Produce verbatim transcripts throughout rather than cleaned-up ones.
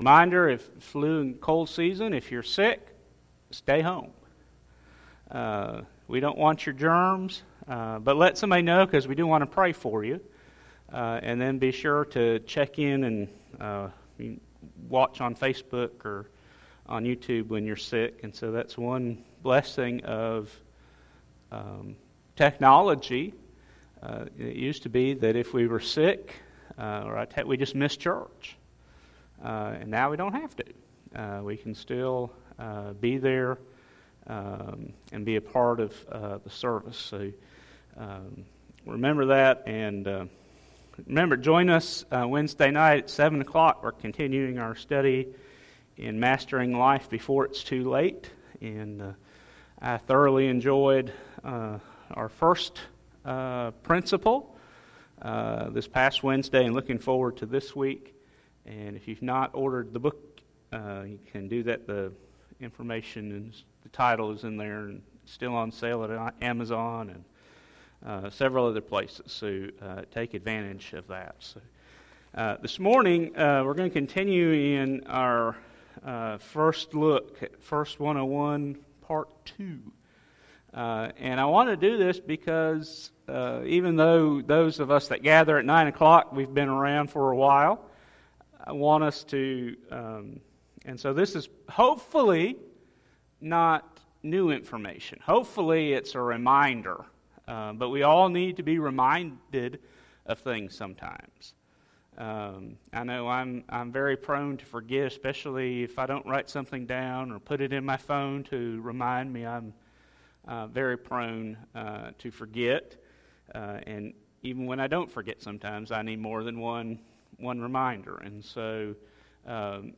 Reminder, if flu and cold season, if you're sick, stay home. Uh, we don't want your germs, uh, but let somebody know because we do want to pray for you. Uh, and then be sure to check in and uh, watch on Facebook or on YouTube when you're sick. And so that's one blessing of um, technology. Uh, it used to be that if we were sick, uh, or we just missed church. Uh, and now we don't have to. Uh, we can still uh, be there um, and be a part of uh, the service. So um, remember that, and uh, remember, join us uh, Wednesday night at seven o'clock. We're continuing our study in Mastering Life Before It's Too Late. And uh, I thoroughly enjoyed uh, our first uh, principle uh, this past Wednesday, and looking forward to this week. And if you've not ordered the book, uh, you can do that. The information and the title is in there and still on sale at Amazon and uh, several other places. So uh, take advantage of that. So uh, this morning uh, we're going to continue in our uh, first look at First one oh one Part two. Uh, and I want to do this because uh, even though those of us that gather at nine o'clock, we've been around for a while, I want us to, um, and so this is hopefully not new information. Hopefully it's a reminder, uh, but we all need to be reminded of things sometimes. Um, I know I'm I'm very prone to forget, especially if I don't write something down or put it in my phone to remind me. I'm uh, very prone uh, to forget, uh, and even when I don't forget, sometimes I need more than one. one reminder. And so um,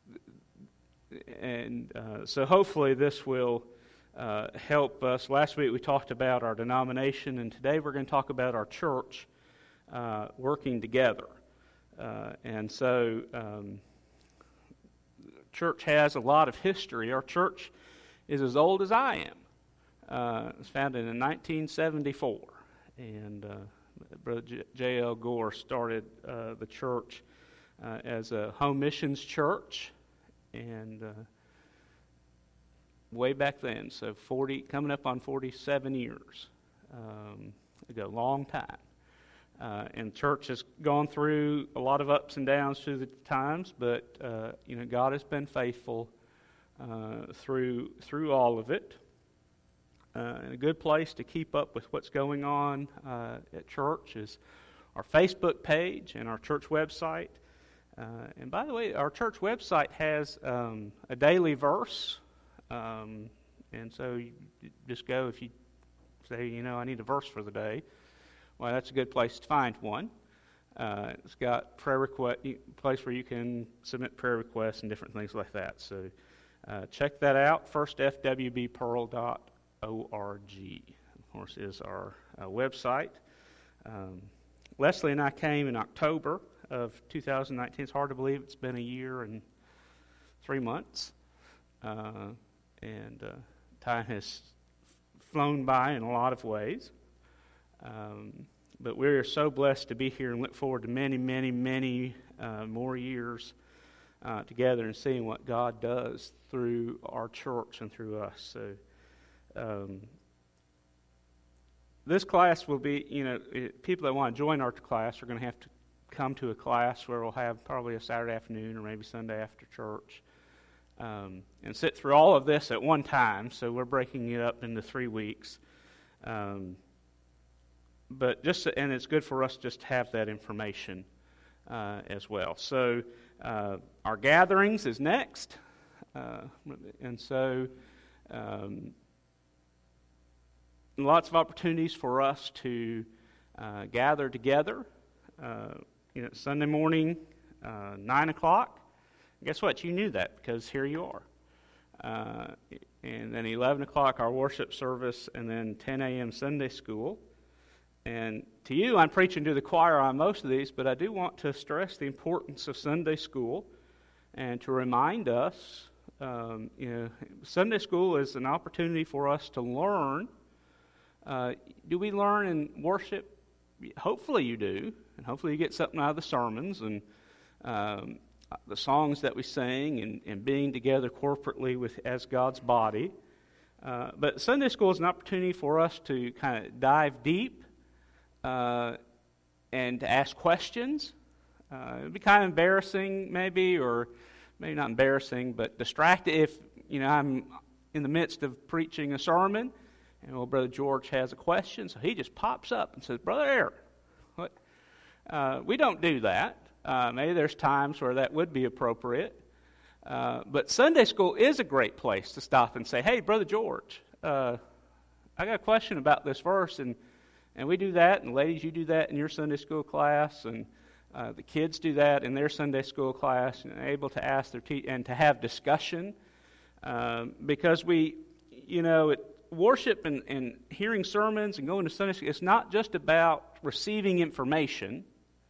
and uh, so hopefully this will uh, help us. Last week we talked about our denomination, and today we're going to talk about our church uh, working together. Uh, and so um, church has a lot of history. Our church is as old as I am. Uh, it was founded in nineteen seventy-four, and uh, Brother J L Gore started uh, the church uh, as a home missions church, and uh, way back then, so forty, coming up on forty-seven years um, ago, long time. Uh, and church has gone through a lot of ups and downs through the times, but uh, you know, God has been faithful uh, through through all of it. Uh, and a good place to keep up with what's going on uh, at church is our Facebook page and our church website. Uh, and by the way, our church website has um, a daily verse. Um, and so you just go, if you say, you know, I need a verse for the day, well, that's a good place to find one. Uh, it's got prayer request, place where you can submit prayer requests and different things like that. So uh, check that out, first f w b pearl dot org, of course, is our uh, website. Um, Leslie and I came in October of two thousand nineteen. It's hard to believe it's been a year and three months. Uh, and uh, time has flown by in a lot of ways. Um, but we are so blessed to be here and look forward to many, many, many uh, more years uh, together and seeing what God does through our church and through us. So um, this class will be, you know, it, people that want to join our class are going to have to come to a class where we'll have probably a Saturday afternoon or maybe Sunday after church um, and sit through all of this at one time. So we're breaking it up into three weeks. Um, But just and it's good for us just to have that information uh, as well. So uh, our gatherings is next, uh, and so um, lots of opportunities for us to uh, gather together. Uh, you know, Sunday morning, uh, nine o'clock. Guess what? You knew that because here you are. Uh, and then eleven o'clock our worship service, and then ten a.m. Sunday school. And to you, I'm preaching to the choir on most of these, but I do want to stress the importance of Sunday school and to remind us, um, you know, Sunday school is an opportunity for us to learn. Uh, do we learn in worship? Hopefully you do, and hopefully you get something out of the sermons. And um, the songs that we sing and, and being together corporately with as God's body. Uh, but Sunday school is an opportunity for us to kind of dive deep uh, and to ask questions. Uh, it'd be kind of embarrassing, maybe, or maybe not embarrassing, but distracted if you know I'm in the midst of preaching a sermon, and well, Brother George has a question, so he just pops up and says, "Brother Aaron, what?" Uh, we don't do that. Uh, maybe there's times where that would be appropriate. Uh, but Sunday school is a great place to stop and say, "Hey, Brother George, uh, I got a question about this verse," and and we do that, and ladies, you do that in your Sunday school class, and uh, the kids do that in their Sunday school class, and able to ask their te- and to have discussion, um, because we, you know, it, worship and, and hearing sermons and going to Sunday school, it's not just about receiving information,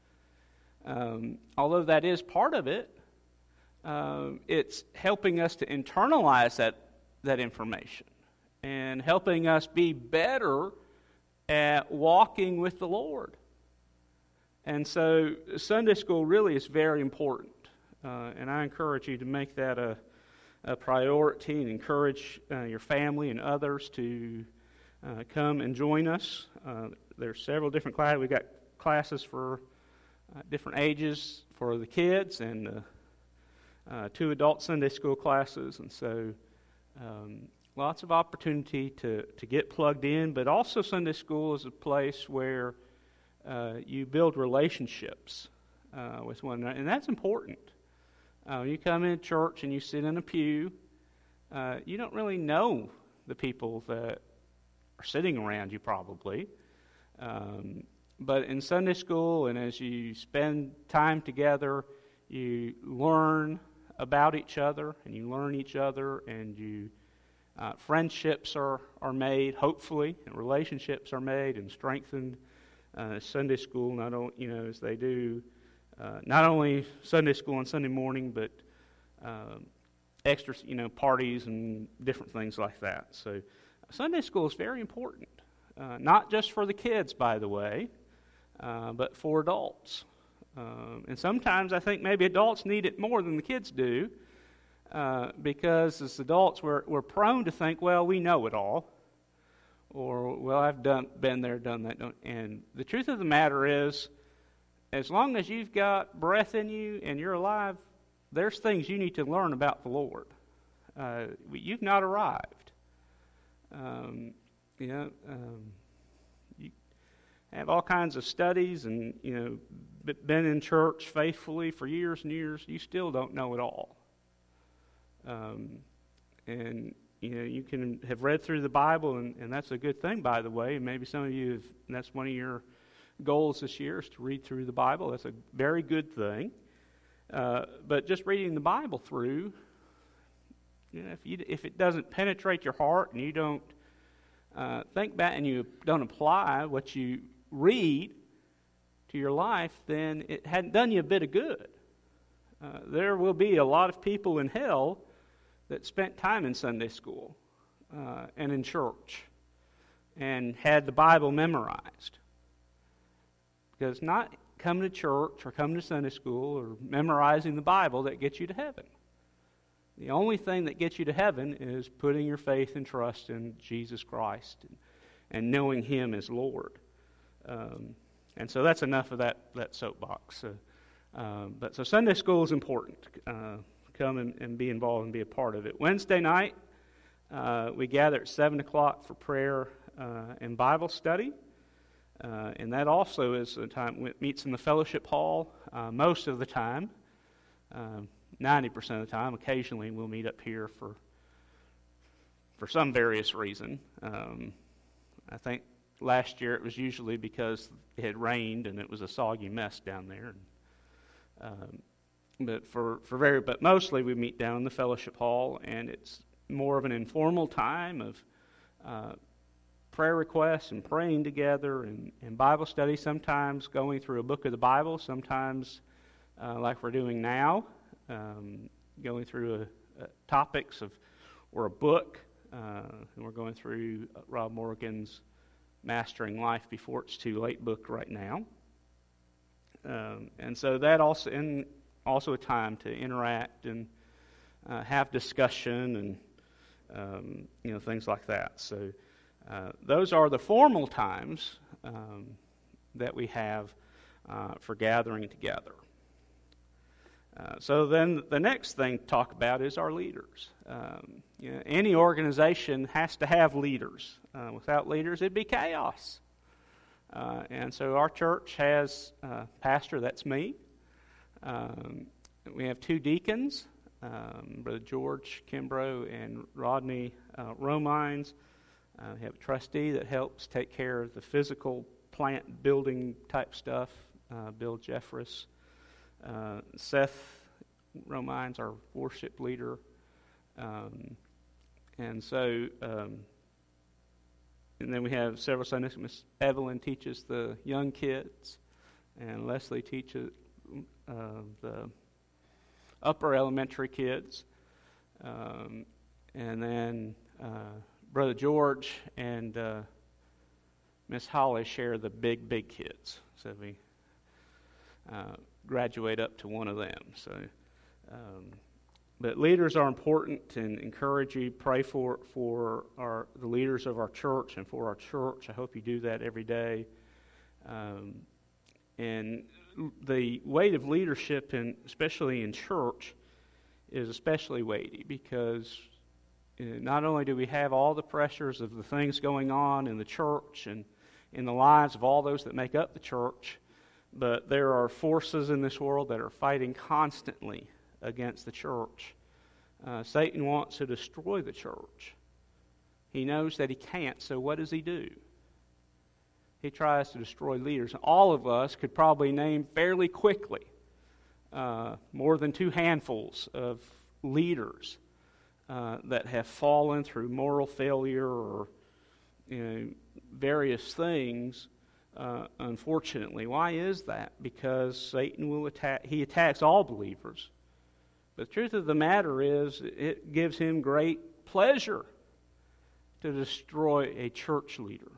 um, although that is part of it. Uh, it's helping us to internalize that that information and helping us be better at walking with the Lord. And so Sunday school really is very important. Uh, and I encourage you to make that a, a priority and encourage uh, your family and others to uh, come and join us. Uh, there's several different classes. We've got classes for uh, different ages for the kids and uh, Uh, two adult Sunday school classes, and so um, lots of opportunity to, to get plugged in, but also Sunday school is a place where uh, you build relationships uh, with one another, and that's important. Uh, you come in church and you sit in a pew, uh, you don't really know the people that are sitting around you probably, um, but in Sunday school and as you spend time together, you learn about each other, and you learn each other, and you uh, friendships are, are made, hopefully, and relationships are made and strengthened. Uh, Sunday school, not only you know as they do, uh, not only Sunday school on Sunday morning, but um, extra you know parties and different things like that. So Sunday school is very important, uh, not just for the kids, by the way, uh, but for adults. Um, and sometimes I think maybe adults need it more than the kids do, uh, because as adults we're, we're prone to think, well, we know it all, or, well, I've done been there, done that. And the truth of the matter is, as long as you've got breath in you and you're alive, there's things you need to learn about the Lord. Uh, you've not arrived. Um, you know, um, you have all kinds of studies and, you know, been in church faithfully for years and years, you still don't know it all. Um, and, you know, you can have read through the Bible, and, and that's a good thing, by the way. And maybe some of you have, and that's one of your goals this year is to read through the Bible. That's a very good thing. Uh, but just reading the Bible through, you know, if, you, if it doesn't penetrate your heart and you don't uh, think back and you don't apply what you read to your life, then it hadn't done you a bit of good. Uh, there will be a lot of people in hell that spent time in Sunday school uh, and in church and had the Bible memorized. Because not coming to church or coming to Sunday school or memorizing the Bible that gets you to heaven. The only thing that gets you to heaven is putting your faith and trust in Jesus Christ and, and knowing Him as Lord. Um, And so that's enough of that, that soapbox. So, um, but so Sunday school is important. Uh, come and, and be involved and be a part of it. Wednesday night, uh, we gather at seven o'clock for prayer uh, and Bible study. Uh, and that also is a time it meets in the fellowship hall uh, most of the time. Um, ninety percent of the time. Occasionally we'll meet up here for, for some various reason. Um, I think last year it was usually because it had rained and it was a soggy mess down there. Um, but for, for very but mostly we meet down in the fellowship hall, and it's more of an informal time of uh, prayer requests and praying together and, and Bible study. Sometimes going through a book of the Bible. Sometimes uh, like we're doing now, um, going through a, a topics of or a book, uh, and we're going through Rob Morgan's Mastering Life Before It's Too Late book right now. Um, and so that also, and also a time to interact and uh, have discussion and um, you know things like that. So uh, those are the formal times um, that we have uh, for gathering together. Uh, so then the next thing to talk about is our leaders. Um, you know, any organization has to have leaders. Uh, without leaders, it'd be chaos. Uh, and so our church has a pastor, that's me. Um, we have two deacons, um, Brother George Kimbrough and Rodney uh, Romines. Uh, we have a trustee that helps take care of the physical plant building type stuff, uh, Bill Jeffress. Uh, Seth Romines, our worship leader. Um, and so, um, and then we have several Sundays. Miss Evelyn teaches the young kids, and Leslie teaches uh, the upper elementary kids. Um, and then uh, Brother George and uh, Miss Holly share the big, big kids. So we uh, graduate up to one of them. So, um, but leaders are important, and encourage you, pray for for our the leaders of our church and for our church. I hope you do that every day. Um, and the weight of leadership, in, especially in church, is especially weighty because uh, not only do we have all the pressures of the things going on in the church and in the lives of all those that make up the church, but there are forces in this world that are fighting constantly against the church. Uh, Satan wants to destroy the church. He knows that he can't, so what does he do? He tries to destroy leaders. All of us could probably name fairly quickly uh, more than two handfuls of leaders uh, that have fallen through moral failure or you know, various things. Uh, unfortunately. Why is that? Because Satan will attack, he attacks all believers. But the truth of the matter is, it gives him great pleasure to destroy a church leader.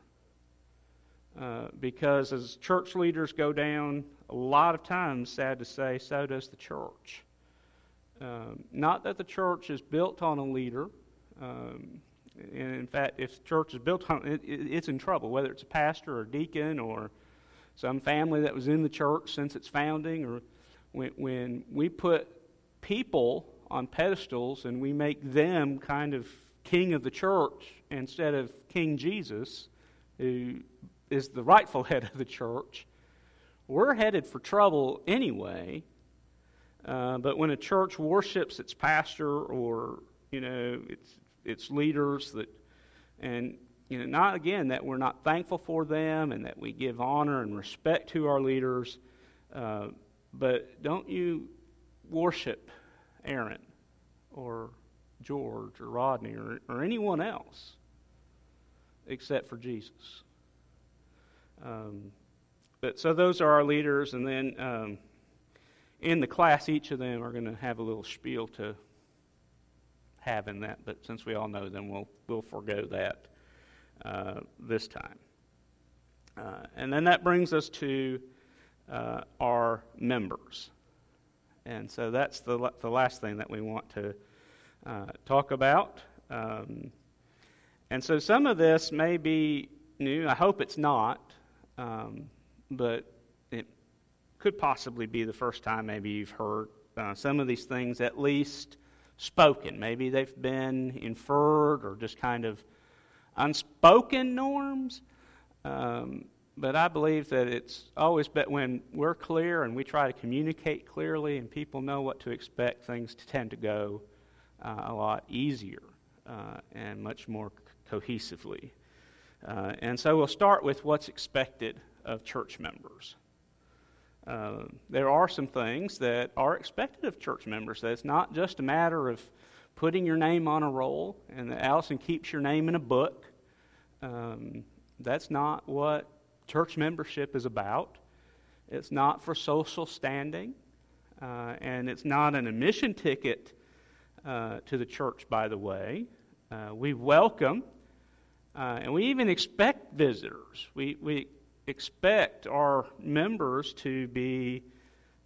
Uh, because as church leaders go down, a lot of times, sad to say, so does the church. Um, not that the church is built on a leader. Um, And in fact, if the church is built on it, it's in trouble, whether it's a pastor or a deacon or some family that was in the church since its founding. Or when, when we put people on pedestals and we make them kind of king of the church instead of King Jesus, who is the rightful head of the church, we're headed for trouble anyway. Uh, but when a church worships its pastor or, you know, its its leaders, that, and you know, not again that we're not thankful for them and that we give honor and respect to our leaders, uh, but don't you worship Aaron or George or Rodney or, or anyone else except for Jesus. Um, but so those are our leaders, and then um, in the class, each of them are going to have a little spiel to have in that. But since we all know them, we'll we'll forego that uh, this time. Uh, and then that brings us to uh, our members, and so that's the the last thing that we want to uh, talk about. Um, and so some of this may be new. I hope it's not. Um, but it could possibly be the first time maybe you've heard uh, some of these things at least spoken. Maybe they've been inferred or just kind of unspoken norms. Um, but I believe that it's always better when we're clear and we try to communicate clearly and people know what to expect, things tend to go uh, a lot easier uh, and much more cohesively. Uh, and so we'll start with what's expected of church members. Uh, there are some things that are expected of church members. That it's not just a matter of putting your name on a roll and that Allison keeps your name in a book. Um, that's not what church membership is about. It's not for social standing, uh, and it's not an admission ticket uh, to the church, by the way. Uh, we welcome Uh, and we even expect visitors. We we expect our members to be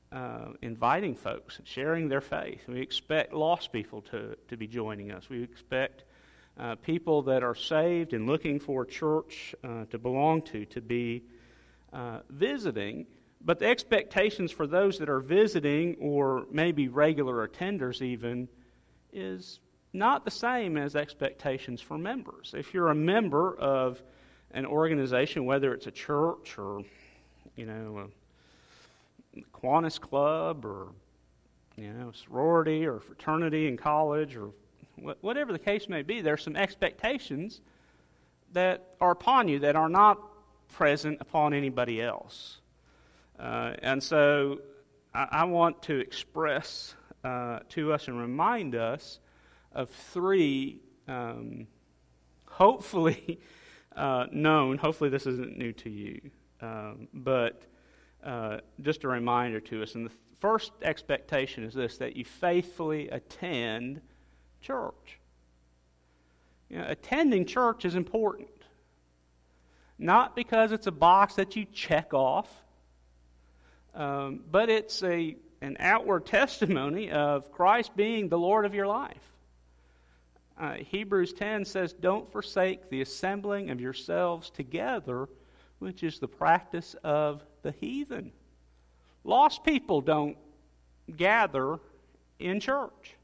uh, inviting folks and sharing their faith. We expect lost people to, to be joining us. We expect uh, people that are saved and looking for a church uh, to belong to to be uh, visiting. But the expectations for those that are visiting, or maybe regular attenders even, is not the same as expectations for members. If you're a member of an organization, whether it's a church or, you know, a Kiwanis Club or, you know, sorority or fraternity in college or wh- whatever the case may be, there's some expectations that are upon you that are not present upon anybody else. Uh, and so I, I want to express uh, to us and remind us of three, um, hopefully uh, known, hopefully this isn't new to you, um, but uh, just a reminder to us. And the first expectation is this, that you faithfully attend church. You know, attending church is important. Not because it's a box that you check off, um, but it's a an outward testimony of Christ being the Lord of your life. Uh, Hebrews ten says, "Don't forsake the assembling of yourselves together, which is the practice of the heathen." Lost people don't gather in church.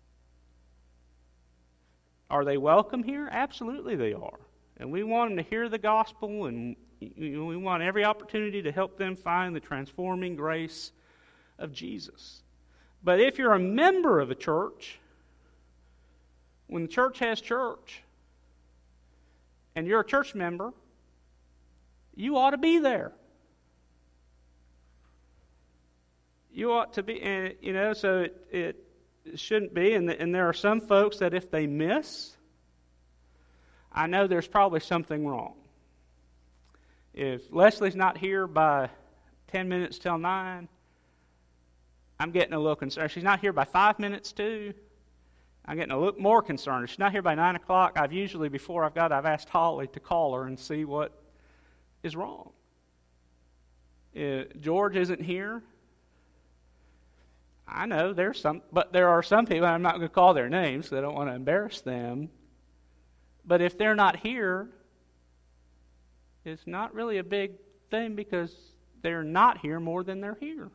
Are they welcome here? Absolutely they are. And we want them to hear the gospel, and we want every opportunity to help them find the transforming grace of Jesus. But if you're a member of a church, when the church has church, and you're a church member, you ought to be there. You ought to be, and you know, so it, it shouldn't be, and, the, and there are some folks that if they miss, I know there's probably something wrong. If Leslie's not here by ten minutes till nine, I'm getting a little concerned. If she's not here by five minutes to, I'm getting a little more concerned. If she's not here by nine o'clock, I've usually, before I've got, I've asked Holly to call her and see what is wrong. If George isn't here, I know there's some, but there are some people, I'm not going to call their names because I don't want to embarrass them. But if they're not here, it's not really a big thing because they're not here more than they're here.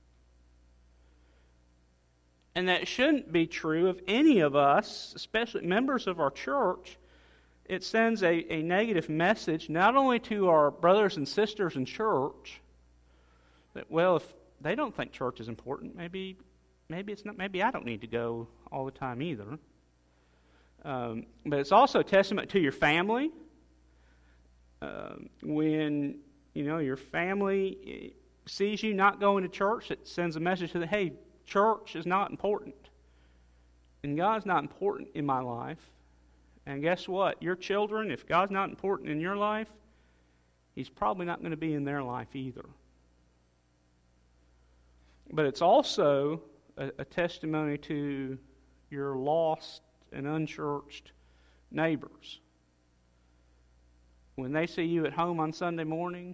And that shouldn't be true of any of us, especially members of our church. It sends a, a negative message not only to our brothers and sisters in church, that, well, if they don't think church is important, maybe maybe it's not. Maybe I don't need to go all the time either. Um, but it's also a testament to your family. Uh, when you know your family sees you not going to church, it sends a message to them: hey, church is not important, and God's not important in my life. And guess what? Your children, if God's not important in your life, He's probably not going to be in their life either. But it's also a, a testimony to your lost and unchurched neighbors. When they see you at home on Sunday morning,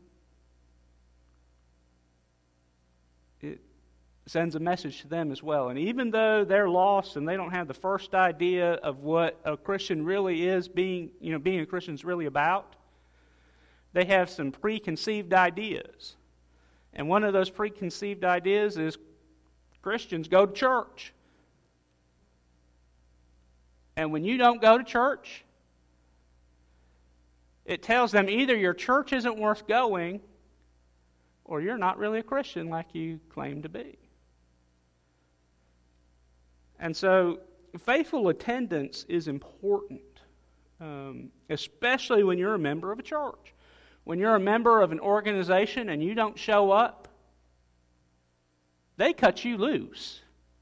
it sends a message to them as well. And even though they're lost and they don't have the first idea of what a Christian really is, being, you know, being a Christian is really about, they have some preconceived ideas. And one of those preconceived ideas is Christians go to church. And when you don't go to church, it tells them either your church isn't worth going or you're not really a Christian like you claim to be. And so faithful attendance is important, um, especially when you're a member of a church. When you're a member of an organization and you don't show up, they cut you loose.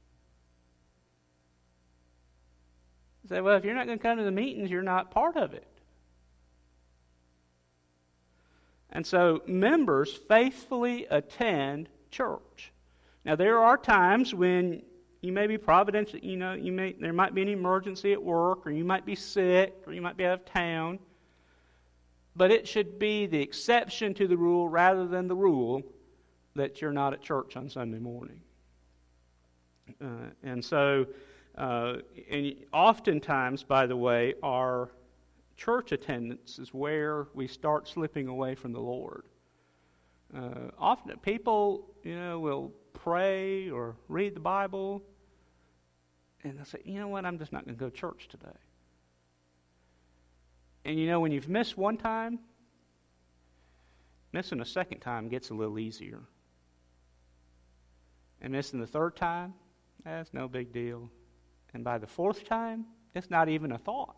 Say, well, if you're not going to come to the meetings, you're not part of it. And so members faithfully attend church. Now, there are times when you may be providential, you know, you may there might be an emergency at work, or you might be sick, or you might be out of town. But it should be the exception to the rule rather than the rule that you're not at church on Sunday morning. Uh, and so, uh, and oftentimes, by the way, our church attendance is where we start slipping away from the Lord. Uh, often people, you know, will pray or read the Bible, and they'll say, you know what, I'm just not going to go to church today. And you know, when you've missed one time, missing a second time gets a little easier. And missing the third time, that's no big deal. And by the fourth time, it's not even a thought.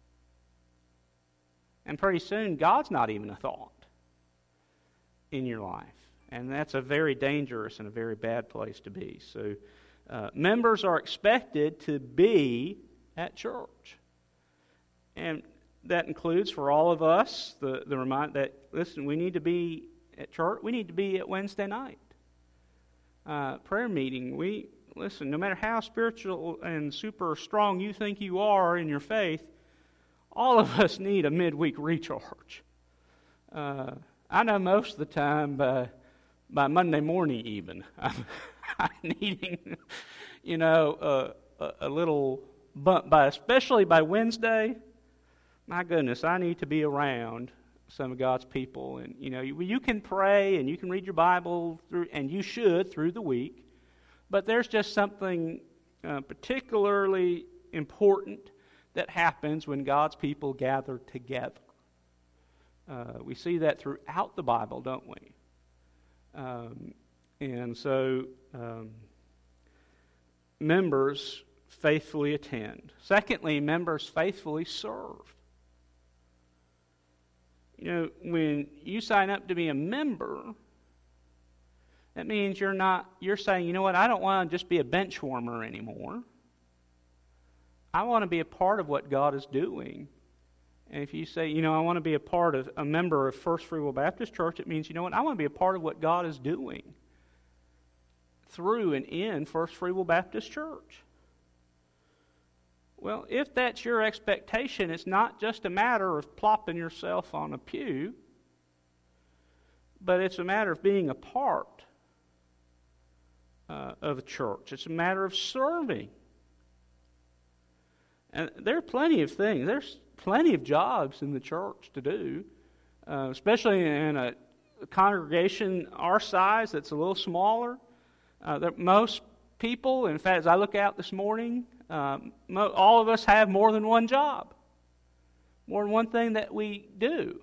And pretty soon, God's not even a thought in your life. And that's a very dangerous and a very bad place to be. So uh, members are expected to be at church. And that includes for all of us the, the remind that, listen, we need to be at church. We need to be at Wednesday night. Uh, prayer meeting. We, listen, no matter how spiritual and super strong you think you are in your faith, all of us need a midweek recharge. Uh, I know most of the time by, by Monday morning even, I'm, I'm needing, you know, uh, a, a little bump, by, especially by Wednesday. My goodness, I need to be around some of God's people. And, you know, you, you can pray and you can read your Bible, through, and you should through the week. But there's just something uh, particularly important that happens when God's people gather together. Uh, we see that throughout the Bible, don't we? Um, and so um, members faithfully attend. Secondly, members faithfully serve. You know, when you sign up to be a member, that means you're not, you're saying, you know what, I don't want to just be a bench warmer anymore. I want to be a part of what God is doing. And if you say, you know, I want to be a part of, a member of First Free Will Baptist Church, it means, you know what, I want to be a part of what God is doing through and in First Free Will Baptist Church. Well, if that's your expectation, it's not just a matter of plopping yourself on a pew, but it's a matter of being a part uh, of a church. It's a matter of serving. And there are plenty of things. There's plenty of jobs in the church to do, uh, especially in a congregation our size that's a little smaller. Uh, that most people, in fact, as I look out this morning, um, mo- all of us have more than one job, more than one thing that we do.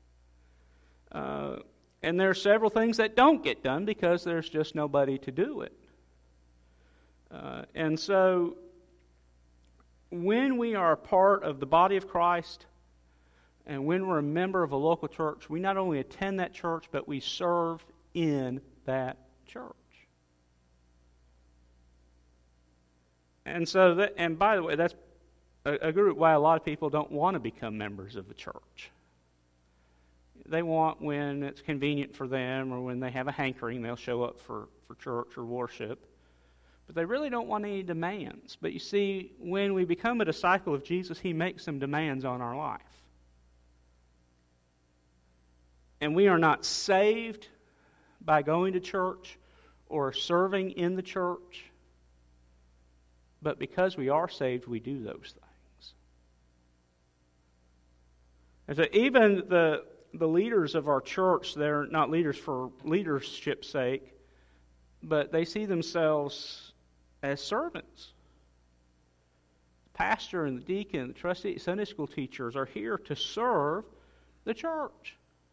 Uh, and there are several things that don't get done because there's just nobody to do it. Uh, and so when we are a part of the body of Christ and when we're a member of a local church, we not only attend that church, but we serve in that church. And so, that, and by the way, that's a, a group why a lot of people don't want to become members of the church. They want when it's convenient for them or when they have a hankering, they'll show up for, for church or worship. But they really don't want any demands. But you see, when we become a disciple of Jesus, He makes some demands on our life. And we are not saved by going to church or serving in the church. But because we are saved, we do those things. And so even the, the leaders of our church, they're not leaders for leadership's sake, but they see themselves as servants. The pastor and the deacon and the trustee, Sunday school teachers are here to serve the church.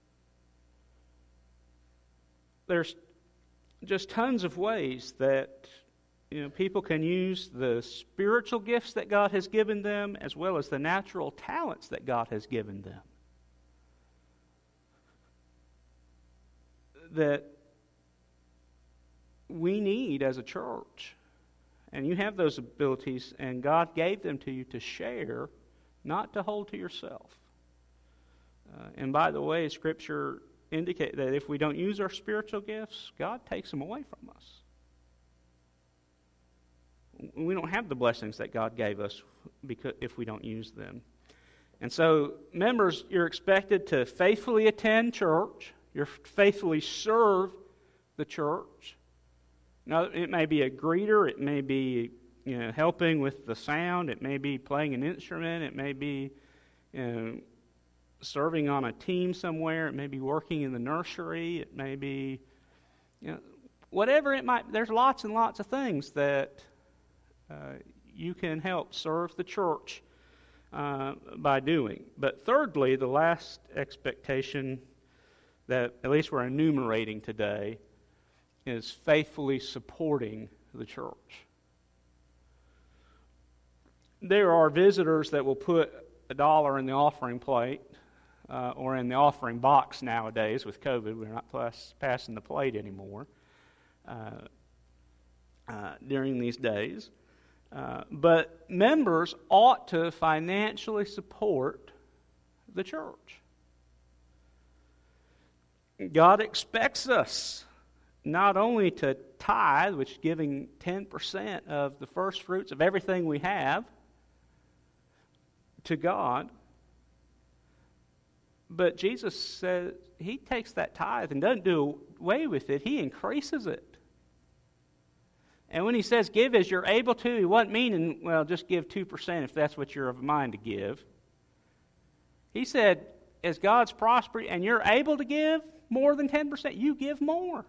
There's just tons of ways that you know, people can use the spiritual gifts that God has given them as well as the natural talents that God has given them. That we need as a church. And you have those abilities, and God gave them to you to share, not to hold to yourself. Uh, and by the way, Scripture indicates that if we don't use our spiritual gifts, God takes them away from us. We don't have the blessings that God gave us because if we don't use them. And so, members, you're expected to faithfully attend church. You're faithfully serve the church. Now, it may be a greeter, it may be you know helping with the sound, it may be playing an instrument, it may be you know, serving on a team somewhere, it may be working in the nursery, it may be you know whatever it might. There's lots and lots of things that uh, you can help serve the church uh, by doing. But thirdly, the last expectation that at least we're enumerating today is faithfully supporting the church. There are visitors that will put a dollar in the offering plate uh, or in the offering box nowadays. With COVID, we're not pass, passing the plate anymore uh, uh, during these days. Uh, but members ought to financially support the church. God expects us not only to tithe, which is giving ten percent of the first fruits of everything we have to God, but Jesus says He takes that tithe and doesn't do away with it. He increases it. And when He says give as you're able to, He wasn't meaning, well, just give two percent if that's what you're of mind to give. He said, as God's prospering and you're able to give more than ten percent, you give more.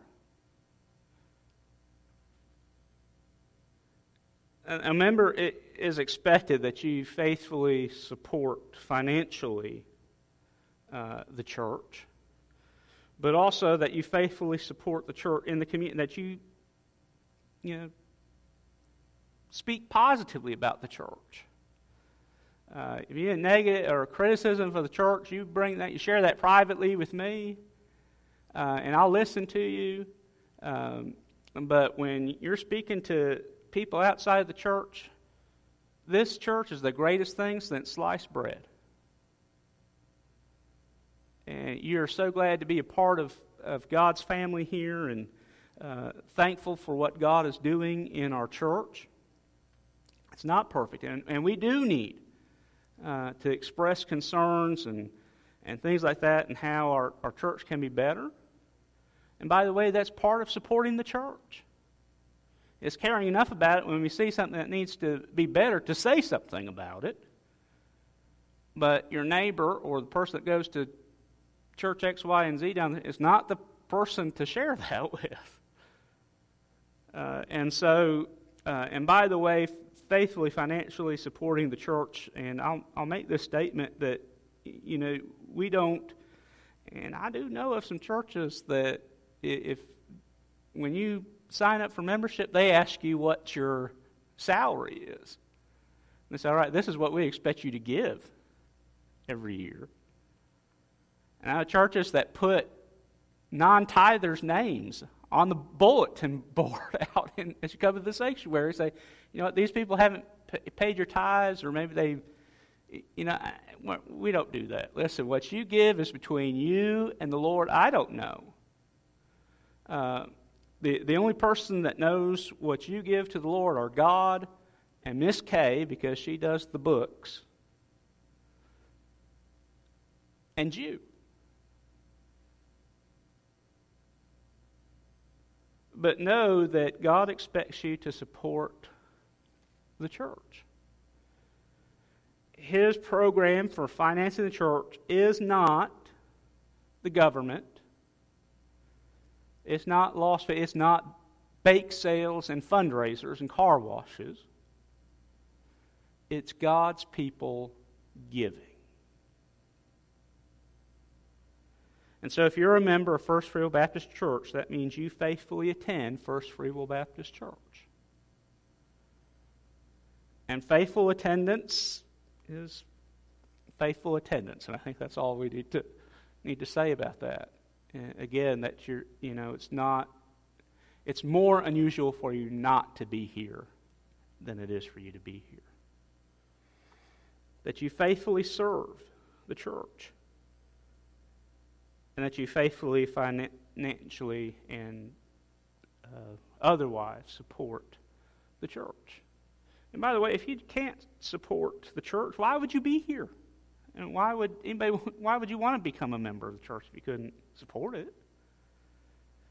A member it is expected that you faithfully support financially uh, the church, but also that you faithfully support the church in the community, that you, you know, speak positively about the church. Uh, if you have negative or criticism for the church, you bring that, you share that privately with me, uh, and I'll listen to you. Um, but when you're speaking to people outside of the church, this church is the greatest thing since sliced bread. And you're so glad to be a part of, of God's family here, and uh, thankful for what God is doing in our church. It's not perfect, and, and we do need uh, to express concerns and, and things like that, and how our, our church can be better. And by the way, that's part of supporting the church. It's caring enough about it when we see something that needs to be better to say something about it. But your neighbor or the person that goes to church X, Y, and Z down there is not the person to share that with. Uh, and so, uh, and by the way, faithfully financially supporting the church, and I'll, I'll make this statement that, you know, we don't, and I do know of some churches that if, when you sign up for membership, they ask you what your salary is. And they say, all right, this is what we expect you to give every year. And I have churches that put non-tithers' names on the bulletin board out in, as you come to the sanctuary. Say, you know what, these people haven't p- paid your tithes, or maybe they, you know, we don't do that. Listen, what you give is between you and the Lord. I don't know. Uh, The, the only person that knows what you give to the Lord are God and Miss Kay, because she does the books, and you. But know that God expects you to support the church. His program for financing the church is not the government. It's not lost. It's not bake sales and fundraisers and car washes. It's God's people giving. And so if you're a member of First Free Will Baptist Church, that means you faithfully attend First Free Will Baptist Church. And faithful attendance is faithful attendance. And I think that's all we need to need to say about that. Again, that you're, you know, it's not, it's more unusual for you not to be here than it is for you to be here. That you faithfully serve the church. And that you faithfully, financially, and uh, otherwise support the church. And by the way, if you can't support the church, why would you be here? And why would anybody? Why would you want to become a member of the church if you couldn't support it?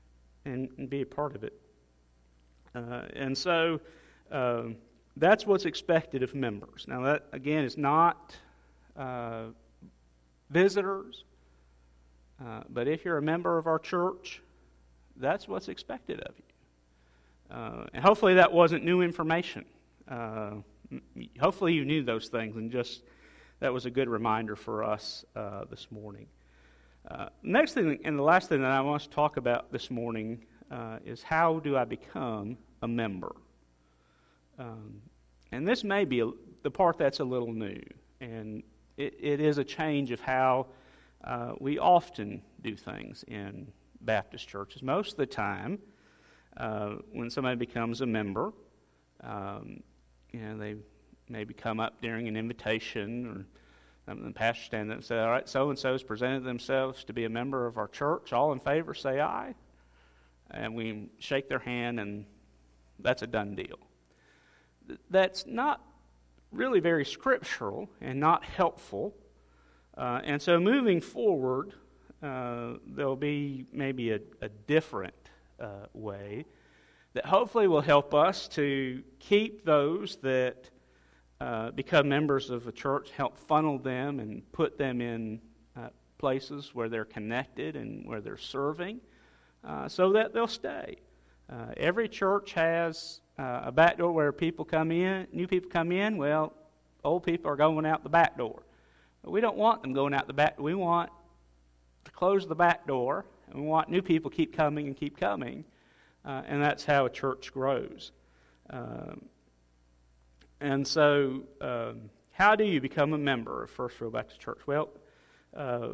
and, and be a part of it. Uh, and so um, that's what's expected of members. Now, that, again, is not uh, visitors, uh, but if you're a member of our church, that's what's expected of you. Uh, and hopefully that wasn't new information. Uh, hopefully you knew those things, and just that was a good reminder for us uh, this morning. Uh, next thing, and the last thing that I want to talk about this morning uh, is how do I become a member? Um, and this may be a, the part that's a little new, and it, it is a change of how uh, we often do things in Baptist churches. Most of the time, uh, when somebody becomes a member, um, you know, they maybe come up during an invitation, or something, the pastor stand up and say, all right, so-and-so has presented themselves to be a member of our church. All in favor, say aye. And we shake their hand, and that's a done deal. That's not really very scriptural and not helpful. Uh, and so moving forward, uh, there'll be maybe a, a different uh, way that hopefully will help us to keep those that uh, become members of a church, help funnel them and put them in uh, places where they're connected and where they're serving, uh, so that they'll stay. Uh, every church has uh, a back door where people come in, new people come in. Well, old people are going out the back door. But we don't want them going out the back. We want to close the back door, and we want new people keep coming and keep coming. Uh, and that's how a church grows. Um, and so, um, how do you become a member of First Real Baptist Church? Well, uh,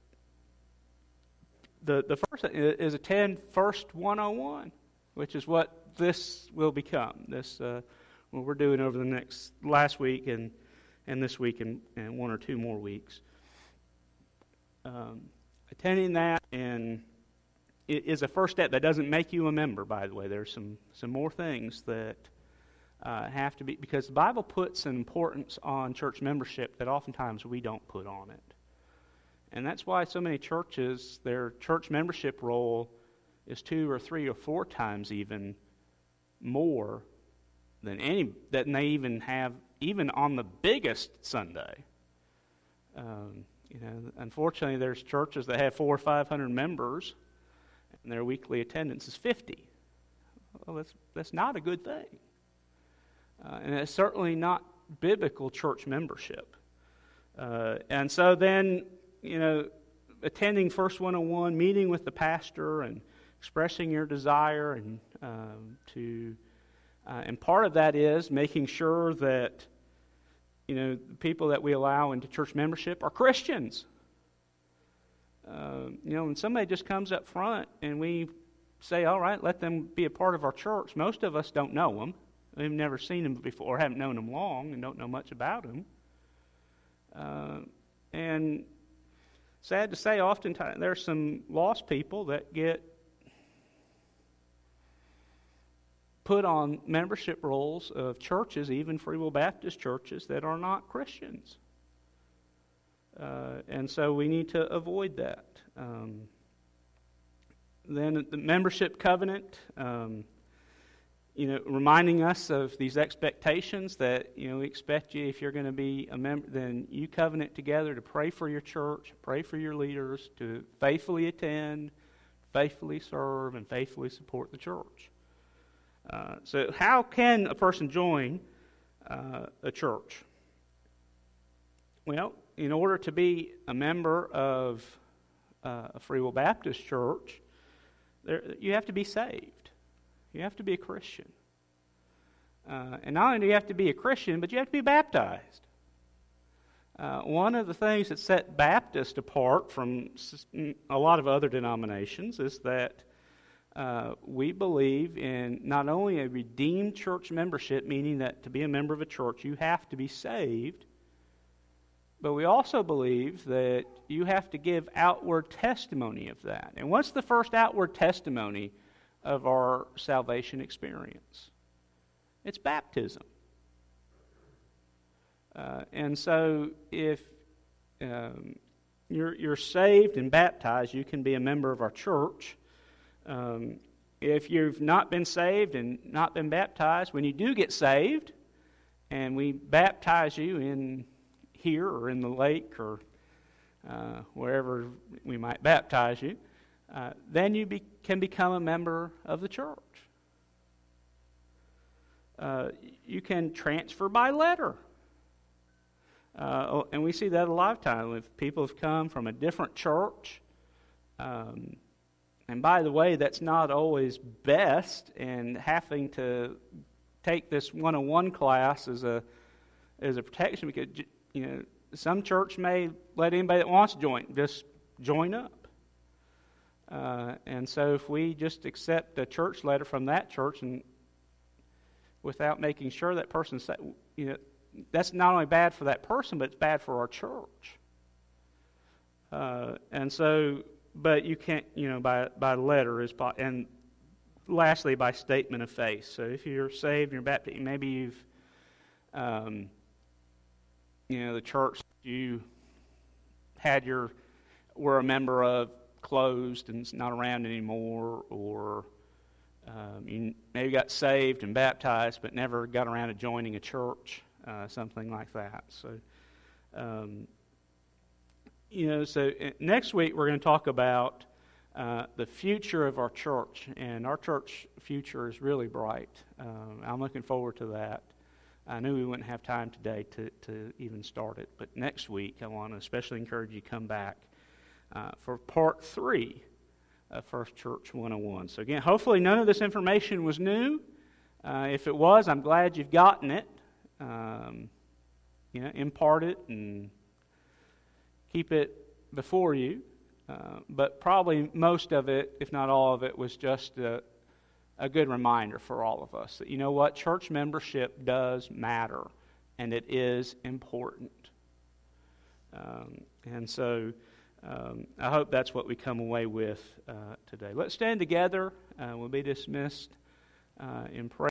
the the first is attend First one oh one, which is what this will become. This uh, what we're doing over the next last week and and this week and, and one or two more weeks. Um, attending that and it is a first step. That doesn't make you a member, by the way. There's some, some more things that uh, have to be, because the Bible puts an importance on church membership that oftentimes we don't put on it. And that's why so many churches, their church membership roll is two or three or four times even more than any that they even have, even on the biggest Sunday. Um, you know, unfortunately, there's churches that have four or five hundred members, and their weekly attendance is fifty. Well, that's that's not a good thing, uh, and it's certainly not biblical church membership. Uh, and so then, you know, attending First one oh one, meeting with the pastor, and expressing your desire, and um, to, uh, and part of that is making sure that, you know, the people that we allow into church membership are Christians. Uh, you know, when somebody just comes up front and we say, all right, let them be a part of our church, most of us don't know them. We've never seen them before, haven't known them long, and don't know much about them. Uh, and sad to say, oftentimes there's some lost people that get put on membership rolls of churches, even Free Will Baptist churches, that are not Christians. Uh, and so we need to avoid that. Um, then the membership covenant, um, you know, reminding us of these expectations that, you know, we expect you, if you're going to be a member, then you covenant together to pray for your church, pray for your leaders, to faithfully attend, faithfully serve, and faithfully support the church. Uh, so how can a person join uh, a church? Well, in order to be a member of uh, a Free Will Baptist church, there, you have to be saved. You have to be a Christian. Uh, and not only do you have to be a Christian, but you have to be baptized. Uh, one of the things that set Baptists apart from a lot of other denominations is that uh, we believe in not only a redeemed church membership, meaning that to be a member of a church you have to be saved, but we also believe that you have to give outward testimony of that. And what's the first outward testimony of our salvation experience? It's baptism. Uh, and so if um, you're, you're saved and baptized, you can be a member of our church. Um, if you've not been saved and not been baptized, when you do get saved, and we baptize you in here or in the lake or uh, wherever we might baptize you, uh, then you be, can become a member of the church. Uh, you can transfer by letter. Uh, and we see that a lot of times. If people have come from a different church, um, and by the way, that's not always best, and having to take this one oh one class as a as a protection, because you know some church may let anybody that wants to join just join up. Uh, and so if we just accept a church letter from that church and without making sure that person, you know, that's not only bad for that person, but it's bad for our church. Uh, and so, but you can't, you know, by by letter is, and lastly by statement of faith. So if you're saved, you're baptized, maybe you've, um, you know, the church you had your were a member of closed and it's not around anymore, or um, you maybe got saved and baptized but never got around to joining a church, uh, something like that. So, um, you know, so next week we're going to talk about uh, the future of our church, and our church future is really bright. Um, I'm looking forward to that. I knew we wouldn't have time today to, to even start it, but next week I want to especially encourage you to come back uh, for part three of First Church one oh one. So again, hopefully none of this information was new. Uh, if it was, I'm glad you've gotten it. Um, you know, impart it and keep it before you. Uh, but probably most of it, if not all of it, was just a, a good reminder for all of us that, you know what, church membership does matter, and it is important. Um, and so um, I hope that's what we come away with uh, today. Let's stand together. Uh, we'll be dismissed uh, in prayer.